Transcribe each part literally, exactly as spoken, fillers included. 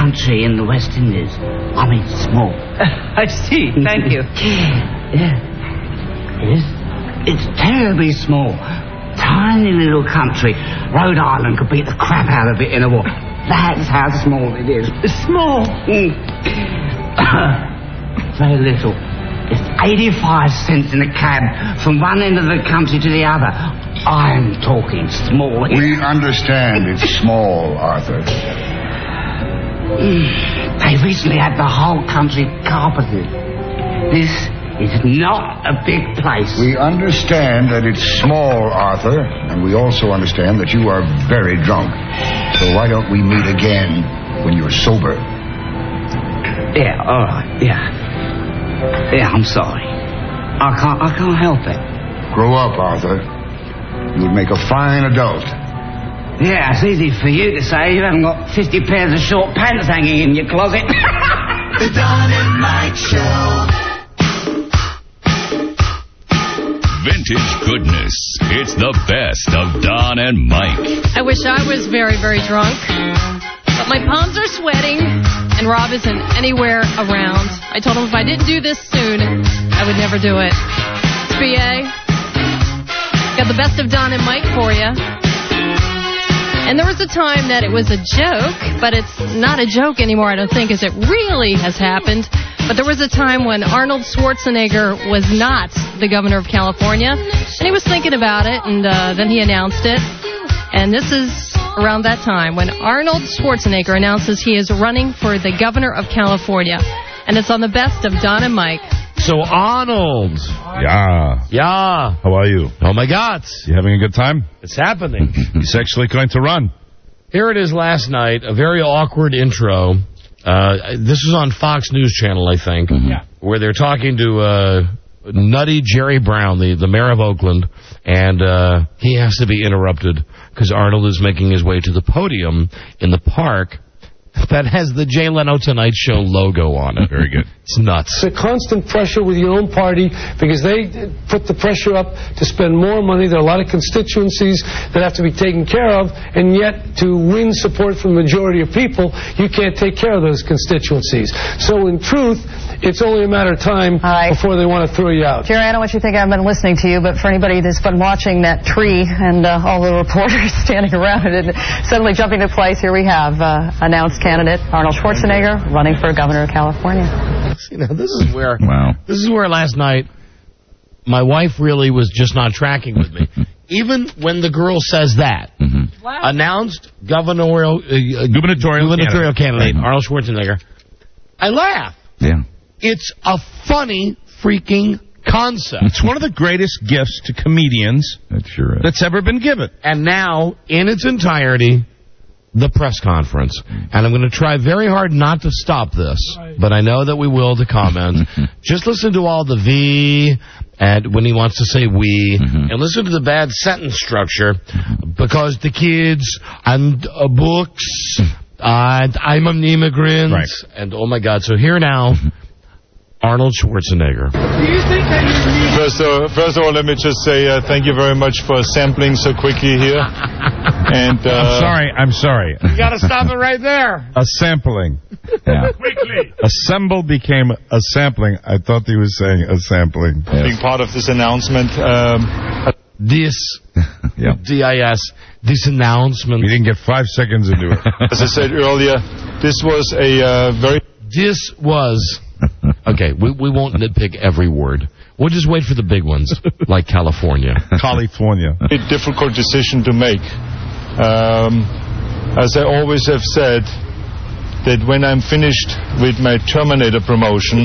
country in the West Indies. I mean, small. I see. Thank you. Yeah. It is. It's terribly small. Tiny little country. Rhode Island could beat the crap out of it in a war. That's how small it is. Small? Mm. Very little. It's eighty-five cents in a cab from one end of the country to the other. I'm talking small. We understand it's small, Arthur. They recently had the whole country carpeted. This is not a big place. We understand that it's small, Arthur, and we also understand that you are very drunk. So why don't we meet again when you're sober? Yeah, all right, yeah. Yeah, I'm sorry. I can't, I can't help it. Grow up, Arthur. You would make a fine adult. Yeah, it's easy for you to say. You haven't got fifty pairs of short pants hanging in your closet. The Don and Mike Show. Vintage goodness. It's the best of Don and Mike. I wish I was very, very drunk. But my palms are sweating, and Rob isn't anywhere around. I told him if I didn't do this soon, I would never do it. It's B A. Got the best of Don and Mike for you. And there was a time that it was a joke, but it's not a joke anymore, I don't think, as it really has happened. But there was a time when Arnold Schwarzenegger was not the governor of California, and he was thinking about it, and uh, then he announced it. And this is around that time when Arnold Schwarzenegger announces he is running for the governor of California. And it's on the best of Don and Mike. So, Arnold. Yeah. Yeah. How are you? Oh, my God. You having a good time? It's happening. He's actually going to run. Here it is last night, a very awkward intro. Uh, this was on Fox News Channel, I think, Mm-hmm. yeah. where they're talking to uh, nutty Jerry Brown, the, the mayor of Oakland, and uh, he has to be interrupted because Arnold is making his way to the podium in the park that has the Jay Leno Tonight Show logo on it. Very good. It's nuts. The constant pressure with your own party because they put the pressure up to spend more money. There are a lot of constituencies that have to be taken care of, and yet to win support from the majority of people, you can't take care of those constituencies. So in truth, it's only a matter of time right. before they want to throw you out. Jerry, I don't want you to think I've been listening to you, but for anybody that's been watching that tree and uh, all the reporters standing around it and suddenly jumping to place, here we have uh, announced candidate Arnold Schwarzenegger running for governor of California. You know, this is where wow. This is where last night my wife really was just not tracking with me. Even when the girl says that, mm-hmm. wow. announced gubernatorial uh, gubernatorial, gubernatorial candidate, candidate Arnold Schwarzenegger, I laugh. Yeah, it's a funny freaking concept. It's one of the greatest gifts to comedians that sure is. that's ever been given. And now, in its entirety, the press conference. And I'm going to try very hard not to stop this, but I know that we will to comment. Just listen to all the V and when he wants to say we, mm-hmm. and listen to the bad sentence structure, because the kids and uh, books, and I'm an immigrant, right. and oh my God. So here now, Arnold Schwarzenegger. Do you think that you need... First of, first of all, let me just say uh, thank you very much for sampling so quickly here. And uh, I'm sorry, I'm sorry. You got to stop it right there. A sampling. Yeah. Quickly. Assemble became a sampling. I thought he was saying a sampling. Yes. Being part of this announcement. Um, this, yeah. D I S, this announcement. We didn't get five seconds into it. As I said earlier, this was a uh, very... This was... Okay, we, we won't nitpick every word. We'll just wait for the big ones, like California. California. A difficult decision to make. Um, as I always have said, that when I'm finished with my Terminator promotion,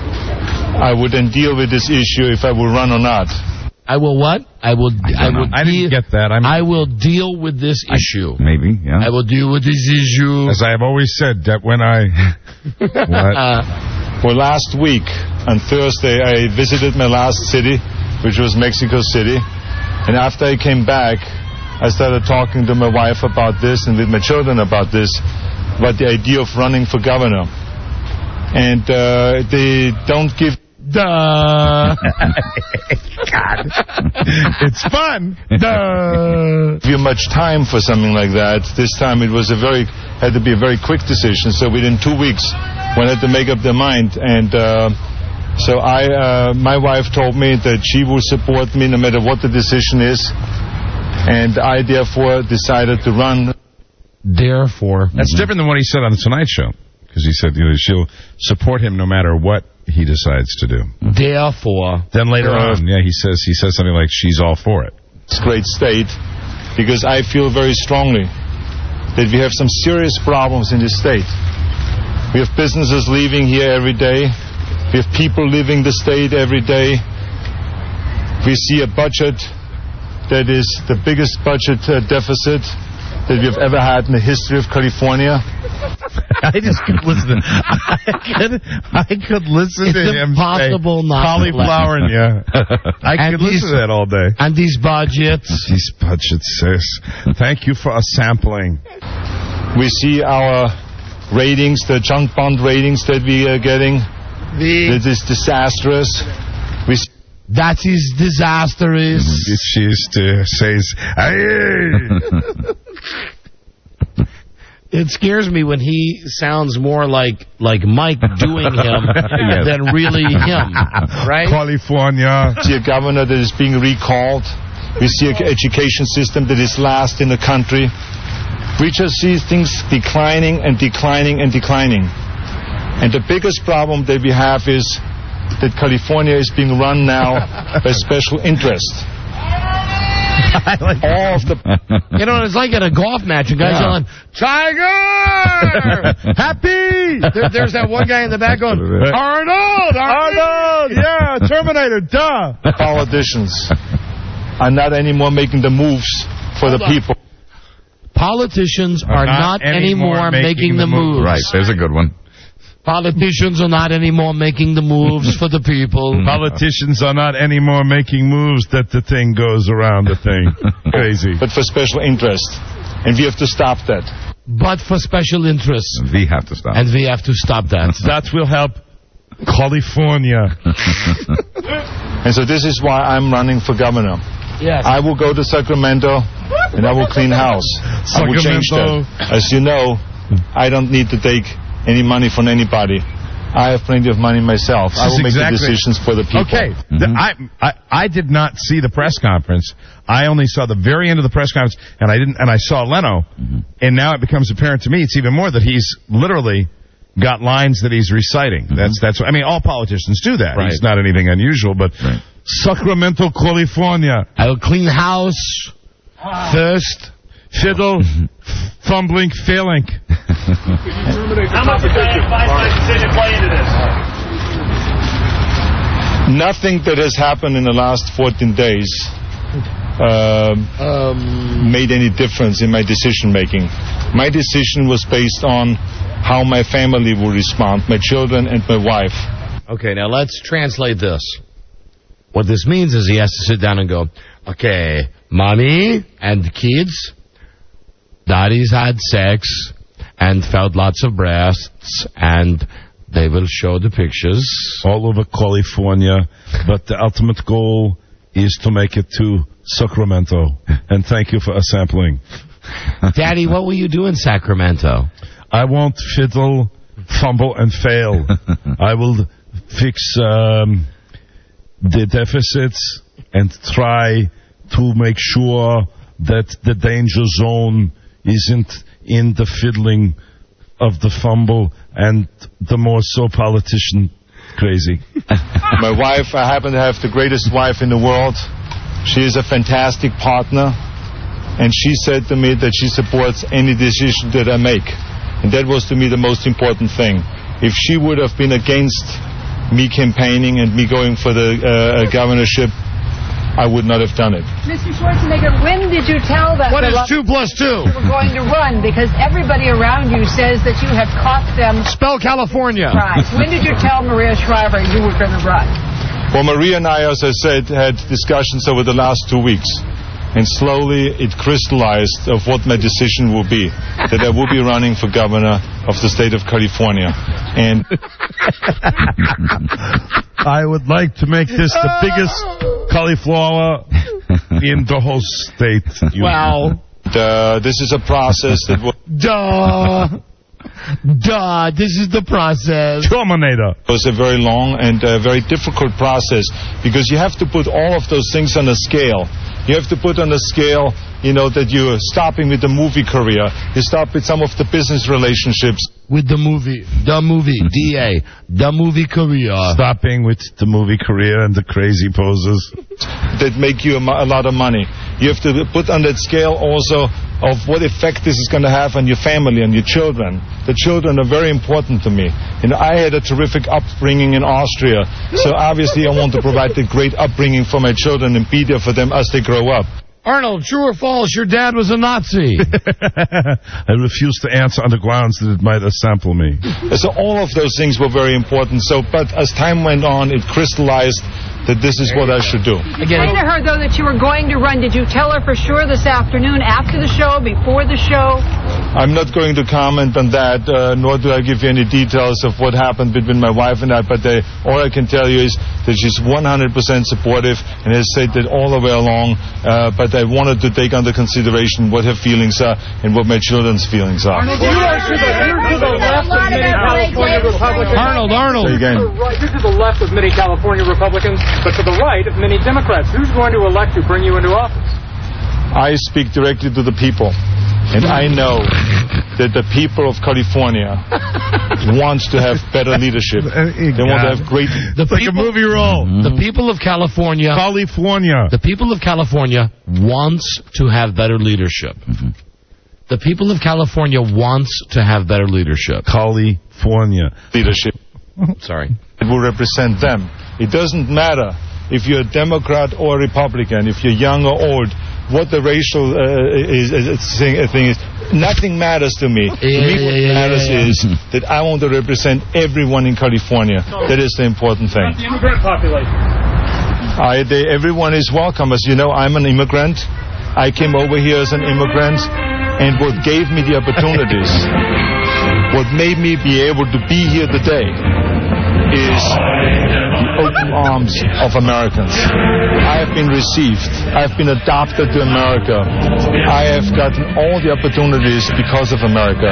I would then deal with this issue if I will run or not. I will what? I will. I, I will. I didn't get that. I'm, I will deal with this I, issue. Maybe. Yeah. I will deal with this issue. As I have always said, that when I. What? Well, last week on Thursday, I visited my last city, which was Mexico City, and after I came back, I started talking to my wife about this and with my children about this, about the idea of running for governor. And uh, they don't give... Duh. God. It's fun. Duh. Give you much time for something like that. This time it was a very had to be a very quick decision. So within two weeks, one had to make up their mind. And uh, so I, uh, my wife told me that she will support me no matter what the decision is. And I therefore decided to run. Therefore. That's different than what he said on the Tonight Show. Because he said, you know, she'll support him no matter what he decides to do. Therefore. Then later Uh, on, yeah, he says he says something like, she's all for it. It's a great state, because I feel very strongly that we have some serious problems in this state. We have businesses leaving here every day. We have people leaving the state every day. We see a budget that is the biggest budget uh, deficit that we have ever had in the history of California. I just could listen. I could, I could listen It's to him impossible say not to cauliflower, laugh. yeah. I And could listen these- to that all day. And these budgets. These budgets, sis. Thank you for a sampling. We see our ratings, the junk bond ratings that we are getting. This is disastrous. We see That is disastrous. She used to says, "Aye." It scares me when he sounds more like like Mike doing him Yes. than really him, right? California. We see a governor that is being recalled. We see an education system that is last in the country. We just see things declining and declining and declining. And the biggest problem that we have is that California is being run now by special interest. All of the You know, it's like at a golf match, a guy's Yeah. yelling, Tiger! Happy! There, there's that one guy in the back going, Arnold! Arnold! Yeah, Terminator, duh. politicians are not anymore making the moves for the Hold on. people. Politicians are not, anymore making, the moves. Right, there's a good one. Politicians are not anymore making the moves for the people. Politicians are not anymore making moves that the thing goes around the thing. Crazy. But for special interest. And we have to stop that. But for special interests. We have to stop. And we have to stop that. That will help California. And so this is why I'm running for governor. Yes. I will go to Sacramento and I will clean house. I will change Sacramento. that. As you know, I don't need to take any money from anybody. I have plenty of money myself. I This is will make exactly- the decisions for the people. Okay, the, I, I I did not see the press conference. I only saw the very end of the press conference, and I didn't. And I saw Leno, and now it becomes apparent to me it's even more that he's literally got lines that he's reciting. That's that's. I mean, all politicians do that. Right. It's not anything unusual, but Sacramento, California. I will clean the house first. Fiddle, fumbling, failing. How much did I find my decision play into this? Nothing that has happened in the last fourteen days uh, Um, made any difference in my decision making. My decision was based on how my family will respond, my children and my wife. Okay, now let's translate this. What this means is he has to sit down and go, okay, mommy and kids, daddy's had sex and felt lots of breasts, and they will show the pictures. All over California, but the ultimate goal is to make it to Sacramento. And thank you for a sampling. Daddy, what will you do in Sacramento? I won't fiddle, fumble, and fail. I will fix um, the deficits and try to make sure that the danger zone isn't in the fiddling of the fumble and the more so politician crazy. My wife, I happen to have the greatest wife in the world. She is a fantastic partner, and she said to me that she supports any decision that I make. And that was to me the most important thing. If she would have been against me campaigning and me going for the uh, governorship, I would not have done it. Mister Schwarzenegger, when did you tell that What the is lo- two plus two? you were going to run? Because everybody around you says that you have caught them. Spell California. Right. When did you tell Maria Shriver you were going to run? Well, Maria and I, as I said, had discussions over the last two weeks. And slowly it crystallized of what my decision will be. That I will be running for governor of the state of California. And I would like to make this the biggest cauliflower in the whole state. Wow. uh, this is a process that will... Duh. Duh. This is the process. Terminator. It was a very long and uh, very difficult process because you have to put all of those things on a scale. You have to put on a scale, you know, that you're stopping with the movie career. You stop with some of the business relationships. With the movie. The movie. D A. The movie career. Stopping with the movie career and the crazy poses. That make you a, mo- a lot of money. You have to put on that scale also of what effect this is going to have on your family and your children. The children are very important to me. You know, I had a terrific upbringing in Austria, so obviously I want to provide a great upbringing for my children and be there for them as they grow up. Arnold, true or false, your dad was a Nazi? I refuse to answer on the grounds that it might sample me. So all of those things were very important. So, but as time went on, it crystallized that this is what I should do. Did you say to her, though, that you were going to run? Did you tell her for sure this afternoon, after the show, before the show? I'm not going to comment on that, uh, nor do I give you any details of what happened between my wife and I, but they, all I can tell you is that she's one hundred percent supportive and has said that all the way along, uh, but I wanted to take under consideration what her feelings are and what my children's feelings are. Arnold, you are to the, you're to the left of many California Republicans. Arnold, Arnold. Say again. You're to the left of many California Republicans, but to the right of many Democrats. Who's going to elect you, bring you into office? I speak directly to the people, and I know that the people of California wants to have better leadership. They want to have great... The It's like a movie role. The people of California... California. The people of California wants to have better leadership. Mm-hmm. The people of California wants to have better leadership. California. Leadership. Sorry. It will represent them. It doesn't matter if you're a Democrat or a Republican, if you're young or old, what the racial uh, is, is, thing, thing is. Nothing matters to me. Yeah, to me, yeah, what yeah, matters yeah, yeah. is that I want to represent everyone in California. That is the important thing. The immigrant population. I, they, everyone is welcome. As you know, I'm an immigrant. I came over here as an immigrant, and what gave me the opportunities, what made me be able to be here today, is the open arms of Americans. I have been received. I have been adopted to America. I have gotten all the opportunities because of America.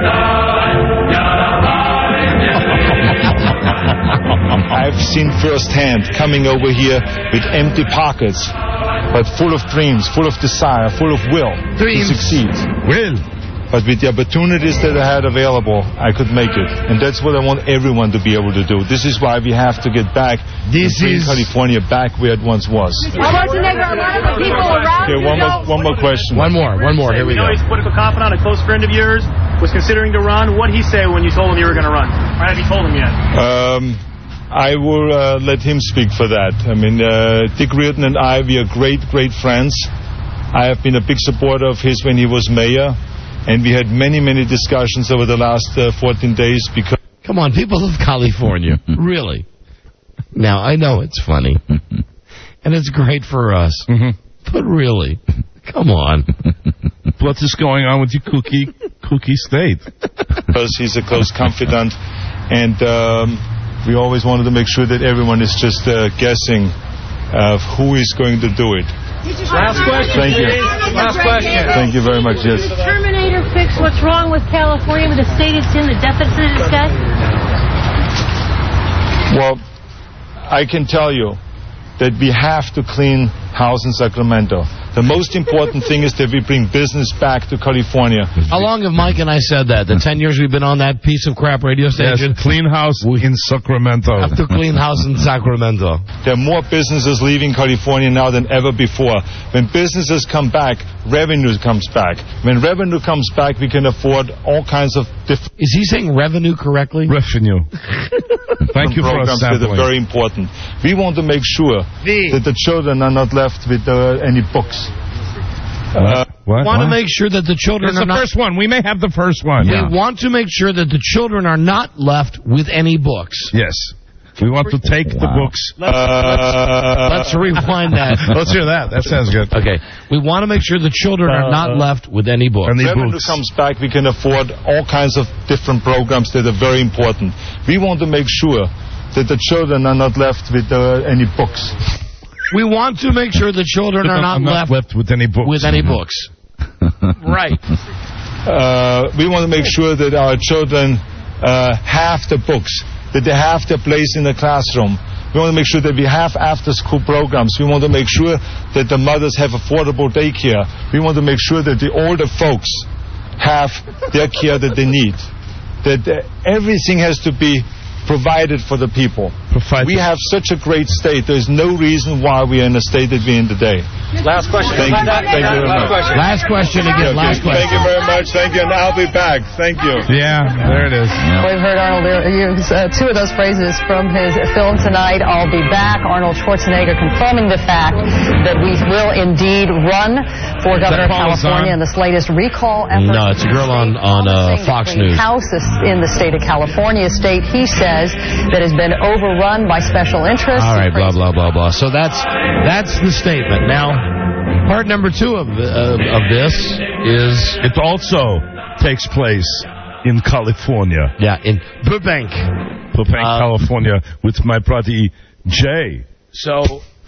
I've seen firsthand coming over here with empty pockets, but full of dreams, full of desire, full of will Dreams. to succeed. Will. But with the opportunities that I had available, I could make it. And that's what I want everyone to be able to do. This is why we have to get back, This to bring is- California back where it once was. Schwarzenegger, a lot of the people around Okay, you one more, don't- one more question. One more, one more. Here we know go. he's a political confidant, a close friend of yours, was considering to run. What'd he say when you told him you were going to run? Or have you told him yet? Um, I will uh, let him speak for that. I mean, uh, Dick Reardon and I, we are great, great friends. I have been a big supporter of his when he was mayor. And we had many, many discussions over the last uh, fourteen days because... Come on, people of California. Really. Now, I know it's funny. And it's great for us. But really, come on. What is going on with your cookie, cookie state? because he's a close confidant. And um, we always wanted to make sure that everyone is just uh, guessing uh, who is going to do it. Last question, Thank you. please. Last question. Thank you very much, yes. Does the Terminator fix what's wrong with California, with the state it's in, the deficit it's got? Well, I can tell you that we have to clean house in Sacramento. The most important thing is that we bring business back to California. How long have Mike and I said that? The ten years we've been on that piece of crap radio station? Yes, clean house in Sacramento. Have to clean house in Sacramento. There are more businesses leaving California now than ever before. When businesses come back, revenue comes back. When revenue comes back, we can afford all kinds of different... Is he saying revenue correctly? Revenue. Thank you for programs that are sampling. very important. We want to make sure that the children are not left with uh, any books. Uh, We want to make sure that the children It's are the not... first one. We may have the first one. We want to make sure that the children are not left with any books. Yes. We want to take the books. Let's, let's, let's rewind that. Let's hear that. That sounds good. Okay. We want to make sure the children are not left with any books. When revenue comes back, we can afford all kinds of different programs that are very important. We want to make sure that the children are not left with uh, any books. We want to make sure the children are not, not left, left with any books. with any books. Right. uh, we want to make sure that our children uh, have the books, that they have their place in the classroom. We want to make sure that we have after-school programs. We want to make sure that the mothers have affordable daycare. We want to make sure that the older folks have their care that they need. That uh, everything has to be provided for the people. Provided. We have such a great state. There's no reason why we are in the state that we're in today. Last question. Thank you. Thank you very much. Question. Last question again. Last question. Thank you very much. Thank you. And I'll be back. Thank you. Yeah, there it is. We've heard Arnold use uh, two of those phrases from his film tonight, I'll Be Back. Arnold Schwarzenegger confirming the fact that we will indeed run for governor of California in this latest recall effort. No, it's a girl on, on uh, Fox News. House in the state of California, a state he says that has been overrun by special interests. All right, blah, blah, blah, blah. So that's that's the statement. Now, part number two of, uh, of this is... It also takes place in California. Yeah, in Burbank. Burbank, Uh, California, with my buddy Jay. So...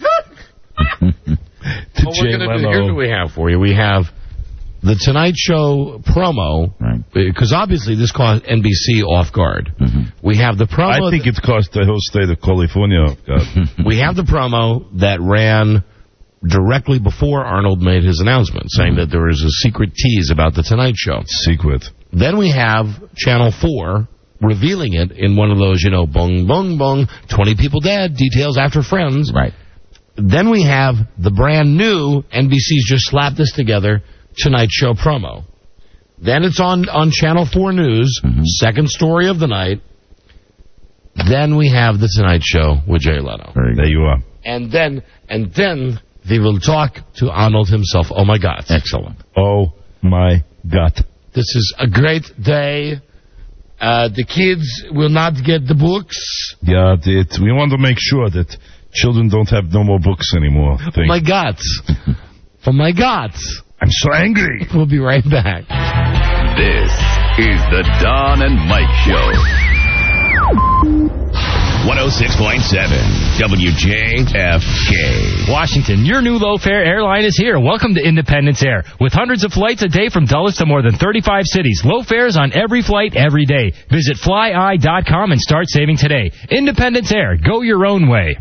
To What Jay we're gonna do, Leno. here's what we have for you. We have the Tonight Show promo, because obviously this caught N B C off guard. We have the promo. I think it cost the whole state of California off guard. We have the promo that ran directly before Arnold made his announcement, saying that there is a secret tease about the Tonight Show. Secret. Then we have Channel four revealing it in one of those, you know, bong, bong, bong, twenty people dead, details after Friends. Right. Then we have the brand new, N B C's just slapped this together, Tonight Show promo. Then it's on, on Channel four News, mm-hmm. second story of the night. Then we have the Tonight Show with Jay Leno. There you are. And then, and then we will talk to Arnold himself. Oh, my God. Excellent. Oh, my God. This is a great day. Uh, the kids will not get the books. Yeah, it, we want to make sure that children don't have no more books anymore. Oh, my God. Oh, my God. I'm so angry. We'll be right back. This is the Don and Mike Show. one oh six point seven W J F K. Washington, your new low-fare airline is here. Welcome to Independence Air. With hundreds of flights a day from Dulles to more than thirty-five cities. Low fares on every flight, every day. Visit fly eye dot com and start saving today. Independence Air. Go your own way.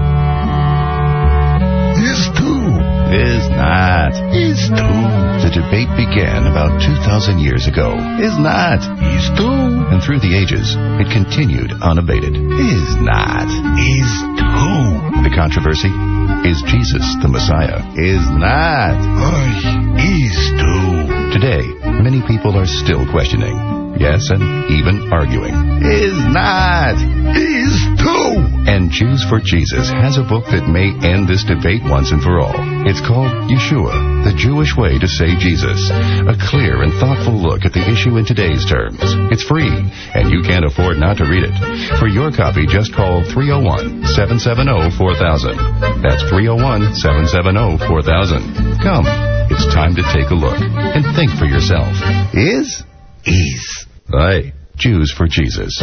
Is too. Is not. Is too. The debate began about two thousand years ago. Is not. Is too. And through the ages, it continued unabated. Is not. Is too. The controversy? Is Jesus the Messiah? Is not. Is too. Today, many people are still questioning. Yes, and even arguing. Is not. Is too. And Jews for Jesus has a book that may end this debate once and for all. It's called Yeshua, the Jewish way to say Jesus. A clear and thoughtful look at the issue in today's terms. It's free, and you can't afford not to read it. For your copy, just call three oh one, seven seven oh, four thousand. That's three oh one, seven seven oh, four thousand. Come, it's time to take a look and think for yourself. Is? Is. Aye, Jews for Jesus.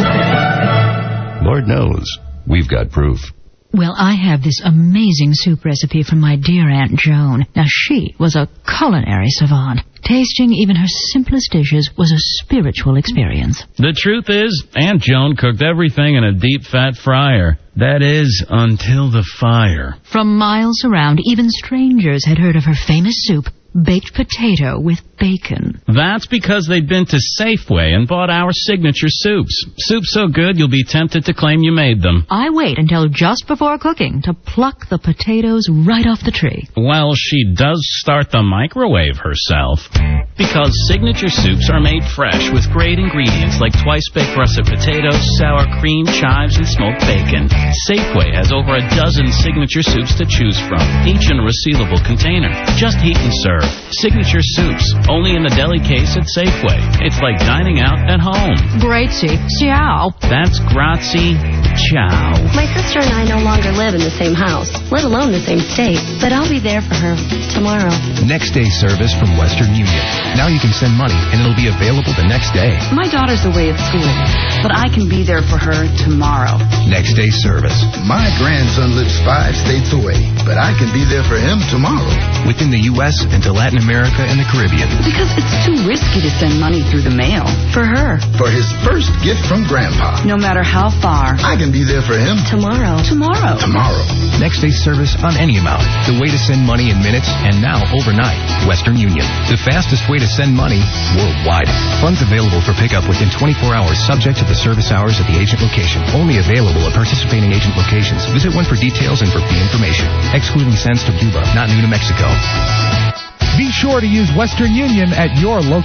Lord knows, we've got proof. Well, I have this amazing soup recipe from my dear Aunt Joan. Now, she was a culinary savant. Tasting even her simplest dishes was a spiritual experience. The truth is, Aunt Joan cooked everything in a deep-fat fryer. That is, until the fire. From miles around, even strangers had heard of her famous soup, baked potato with bacon. That's because they'd been to Safeway and bought our signature soups. Soups so good you'll be tempted to claim you made them. I wait until just before cooking to pluck the potatoes right off the tree. Well, she does start the microwave herself. Because signature soups are made fresh with great ingredients like twice-baked russet potatoes, sour cream, chives, and smoked bacon. Safeway has over a dozen signature soups to choose from, each in a resealable container. Just heat and serve. Signature soups, only in the deli case at Safeway. It's like dining out at home. Grazie. Ciao. That's grazie. Ciao. My sister and I no longer live in the same house, let alone the same state, but I'll be there for her tomorrow. Next day service from Western Union. Now you can send money and it'll be available the next day. My daughter's away at school, but I can be there for her tomorrow. Next day service. My grandson lives five states away, but I can be there for him tomorrow. Within the U S and to Latin America and the Caribbean. Because it's too risky to send money through the mail. For her. For his first gift from Grandpa. No matter how far. I can be there for him. Tomorrow. Tomorrow. Tomorrow. Next day service on any amount. The way to send money in minutes and now overnight. Western Union. The fastest way to send money worldwide. Funds available for pickup within twenty-four hours subject to the service hours at the agent location. Only available at participating agent locations. Visit one for details and for fee information. Excluding sends to Cuba, not New to Mexico. Be sure to use Western Union at your local